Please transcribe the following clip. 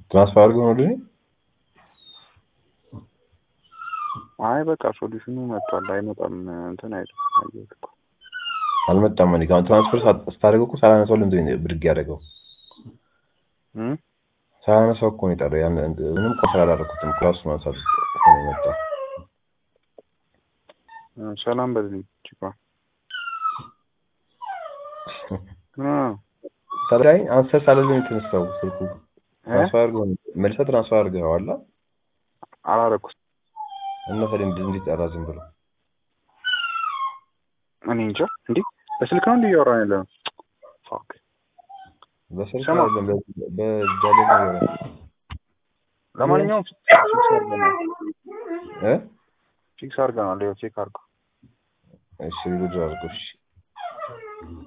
ትራንስፈር አድርገው ነው ልኝ አይ በቃ ሶሉሽኑ መጥቷል አይመጣም እንትን አይደል አየሁት እኮ አልመጣም ማለት ነው ትራንስፈር ስታደርገው እኮ ሳላነሳው ለምንድን ነው ብድግ ያደረገው ሳላነሳው እኮ ነው የጠራው ያን ምንም እኮ ስላላደረኩትም ክላስ ማንሳት ሆነ መጣ ሰላም በልኝ ቺፓ ታዲያ አንሰር ሳለልኝ ተነሳው ስልኩ ትራንስፈር አድርገው መልሰህ ትራንስፈር አድርገዋል አላረኩት እና ታዲያ እንዲጠራ ዝም ብሎ እኔ እንጃ እንዴ በስልክ ነው እያወራን ያለው ፋክ በስልክ አይደለም በጃሌ ነው ያለው ለማንኛውም ፊክስ አድርገናል ቼክ አድርገው እሺ ልጅ አድርገው እሺ